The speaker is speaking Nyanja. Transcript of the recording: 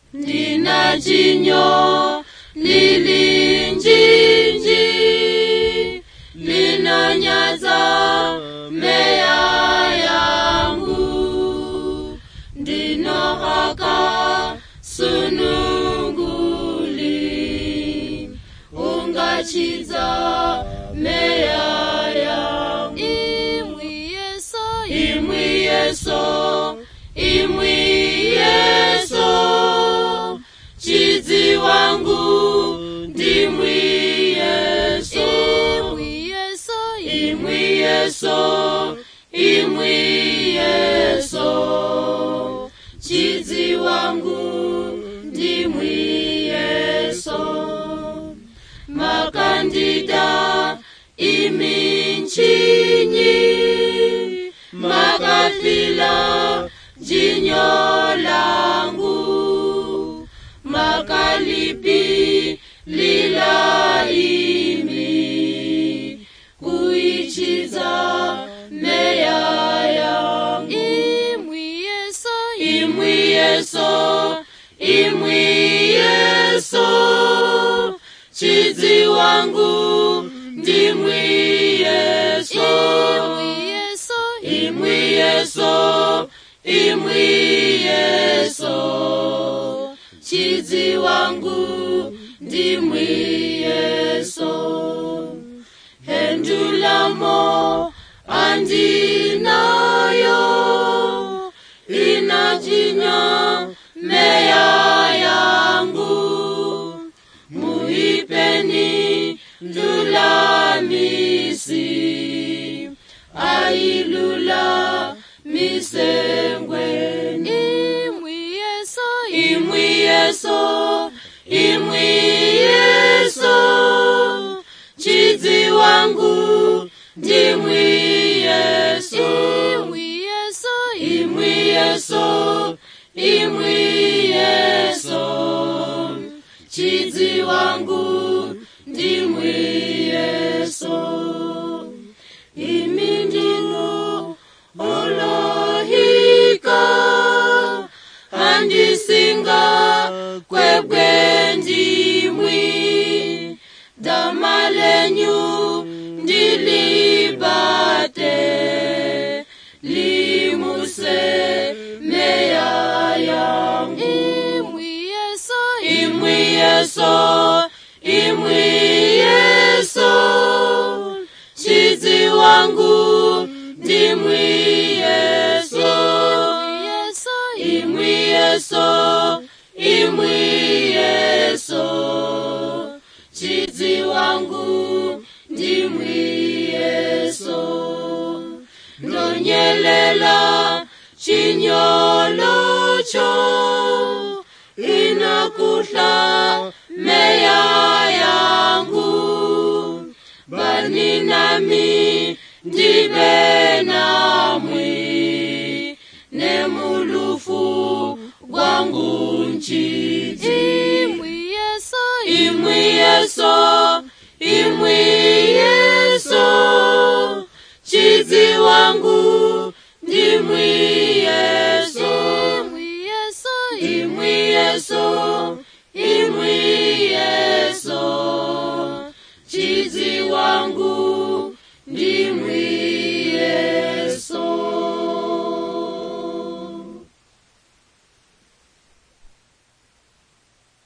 Ndina jinyo lilinjinji linonyaza meya yangu. Ndino haka sununguli ungachiza meya yangu. Imwi Yeso chizi wangu ndimwi Yeso. Imwi Yeso chizi wangu ndimwi Yeso. Makandida iminchinyi makafila jinyo langu. Makalipi lila imi kuichiza meya yangu. Imwi Yeso chizi wangu ndimwi Yeso. Imwi Yeso chizi wangu ndimwi Yeso. Hendulamo andinayo inajinya meya yangu. Muipeni ndulamisi ailula misengweni. Imwi Yeso chizi wangu ndimwi Yeso. Imwi Yeso chizi wangu ndimwi Yeso. Imindinu olohika andisinga kwebwe ndimwi. Damalenyu ndilibate limuse meya yangu. Imwi Yeso chizi wangu ndimwi Yeso. Imwi Yeso chizi wangu ndimwi Yeso. Ndonyelela chinyolocho inakuhla meya yangu. Bani nami ndibe namwi nemulufu gwangu nchizi. Imwi